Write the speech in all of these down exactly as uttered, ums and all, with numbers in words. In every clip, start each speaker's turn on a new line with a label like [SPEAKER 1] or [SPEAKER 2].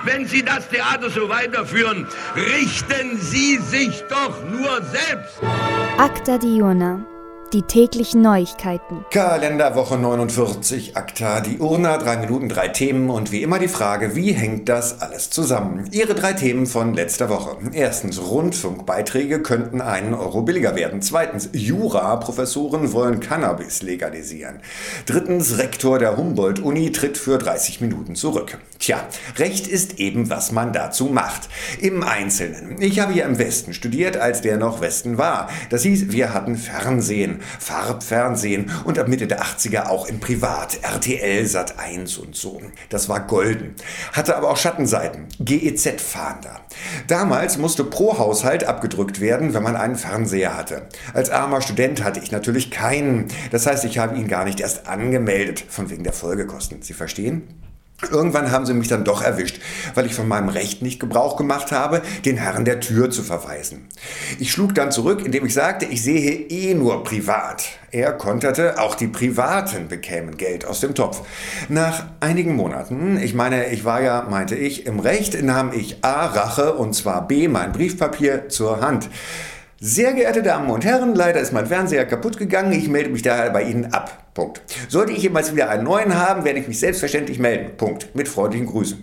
[SPEAKER 1] Wenn Sie das Theater so weiterführen, richten Sie sich doch nur selbst.
[SPEAKER 2] Acta Diurna. Die täglichen Neuigkeiten.
[SPEAKER 3] Kalenderwoche neunundvierzig, Acta Diurna, drei Minuten, drei Themen und wie immer die Frage, wie hängt das alles zusammen? Ihre drei Themen von letzter Woche. Erstens, Rundfunkbeiträge könnten einen Euro billiger werden. Zweitens, Jura-Professoren wollen Cannabis legalisieren. Drittens, Rektor der Humboldt-Uni tritt für dreißig Minuten zurück. Tja, Recht ist eben, was man dazu macht. Im Einzelnen. Ich habe hier im Westen studiert, als der noch Westen war. Das hieß, wir hatten Fernsehen. Farbfernsehen und ab Mitte der achtziger auch in Privat, R T L, Sat eins und so. Das war golden. Hatte aber auch Schattenseiten. G E Z-Fahnder. Damals musste pro Haushalt abgedrückt werden, wenn man einen Fernseher hatte. Als armer Student hatte ich natürlich keinen. Das heißt, ich habe ihn gar nicht erst angemeldet, von wegen der Folgekosten. Sie verstehen? Irgendwann haben sie mich dann doch erwischt, weil ich von meinem Recht nicht Gebrauch gemacht habe, den Herrn der Tür zu verweisen. Ich schlug dann zurück, indem ich sagte, ich sehe eh nur privat. Er konterte, auch die Privaten bekämen Geld aus dem Topf. Nach einigen Monaten, ich meine, ich war ja, meinte ich, im Recht, nahm ich A, Rache und zwar B, mein Briefpapier zur Hand. Sehr geehrte Damen und Herren, leider ist mein Fernseher kaputt gegangen, ich melde mich daher bei Ihnen ab. Punkt. Sollte ich jemals wieder einen neuen haben, werde ich mich selbstverständlich melden. Punkt. Mit freundlichen Grüßen.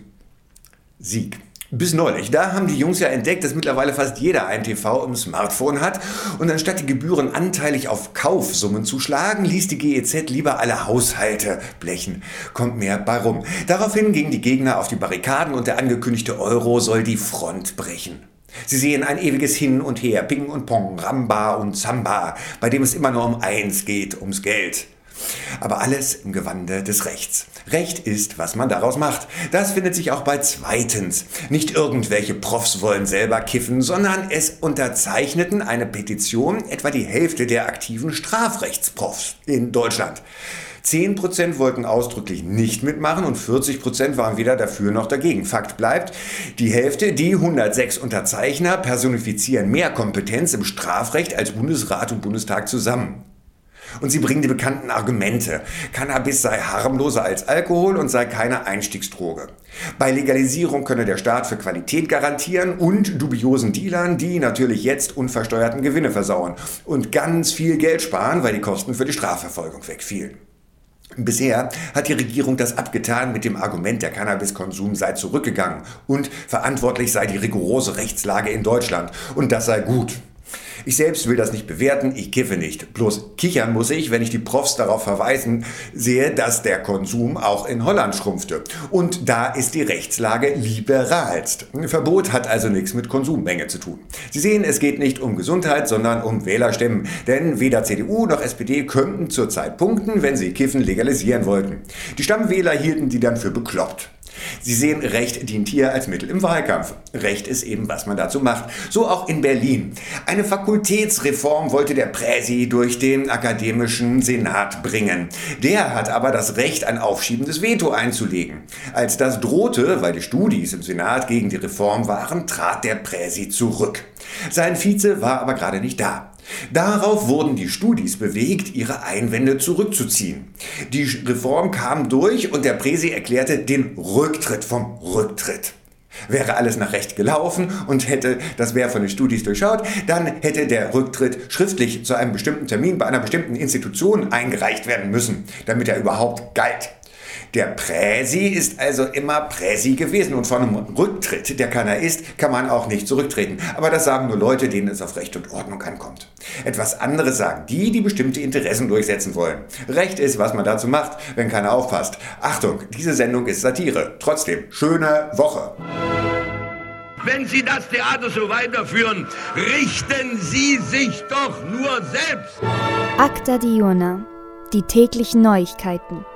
[SPEAKER 3] Sieg. Bis neulich, da haben die Jungs ja entdeckt, dass mittlerweile fast jeder ein T V im Smartphone hat und anstatt die Gebühren anteilig auf Kaufsummen zu schlagen, ließ die G E Z lieber alle Haushalte blechen. Kommt mehr bei rum. Daraufhin gingen die Gegner auf die Barrikaden und der angekündigte Euro soll die Front brechen. Sie sehen ein ewiges Hin und Her, Ping und Pong, Ramba und Samba, bei dem es immer nur um eins geht, ums Geld. Aber alles im Gewande des Rechts. Recht ist, was man daraus macht. Das findet sich auch bei zweitens. Nicht irgendwelche Profs wollen selber kiffen, sondern es unterzeichneten eine Petition etwa die Hälfte der aktiven Strafrechtsprofs in Deutschland. zehn Prozent wollten ausdrücklich nicht mitmachen und vierzig Prozent waren weder dafür noch dagegen. Fakt bleibt, die Hälfte, die hundertsechs Unterzeichner, personifizieren mehr Kompetenz im Strafrecht als Bundesrat und Bundestag zusammen. Und sie bringen die bekannten Argumente. Cannabis sei harmloser als Alkohol und sei keine Einstiegsdroge. Bei Legalisierung könne der Staat für Qualität garantieren und dubiosen Dealern, die natürlich jetzt unversteuerten Gewinne versauen und ganz viel Geld sparen, weil die Kosten für die Strafverfolgung wegfielen. Bisher hat die Regierung das abgetan mit dem Argument, der Cannabiskonsum sei zurückgegangen und verantwortlich sei die rigorose Rechtslage in Deutschland und das sei gut. Ich selbst will das nicht bewerten, ich kiffe nicht. Bloß kichern muss ich, wenn ich die Profs darauf verweisen sehe, dass der Konsum auch in Holland schrumpfte. Und da ist die Rechtslage liberalst. Verbot hat also nichts mit Konsummenge zu tun. Sie sehen, es geht nicht um Gesundheit, sondern um Wählerstimmen. Denn weder C D U noch S P D könnten zurzeit punkten, wenn sie Kiffen legalisieren wollten. Die Stammwähler hielten die dann für bekloppt. Sie sehen, Recht dient hier als Mittel im Wahlkampf. Recht ist eben, was man dazu macht. So auch in Berlin. Eine Fakultätsreform wollte der Präsi durch den akademischen Senat bringen. Der hat aber das Recht, ein aufschiebendes Veto einzulegen. Als das drohte, weil die Studis im Senat gegen die Reform waren, trat der Präsi zurück. Sein Vize war aber gerade nicht da. Darauf wurden die Studis bewegt, ihre Einwände zurückzuziehen. Die Reform kam durch und der Präsi erklärte den Rücktritt vom Rücktritt. Wäre alles nach Recht gelaufen und hätte, das wäre von den Studis durchschaut, dann hätte der Rücktritt schriftlich zu einem bestimmten Termin bei einer bestimmten Institution eingereicht werden müssen, damit er überhaupt galt. Der Präsi ist also immer Präsi gewesen und von einem Rücktritt, der keiner ist, kann man auch nicht zurücktreten. Aber das sagen nur Leute, denen es auf Recht und Ordnung ankommt. Etwas anderes sagen die, die bestimmte Interessen durchsetzen wollen. Recht ist, was man dazu macht, wenn keiner aufpasst. Achtung, diese Sendung ist Satire. Trotzdem, schöne Woche.
[SPEAKER 1] Wenn Sie das Theater so weiterführen, richten Sie sich doch nur selbst.
[SPEAKER 2] Acta Diurna. Die täglichen Neuigkeiten.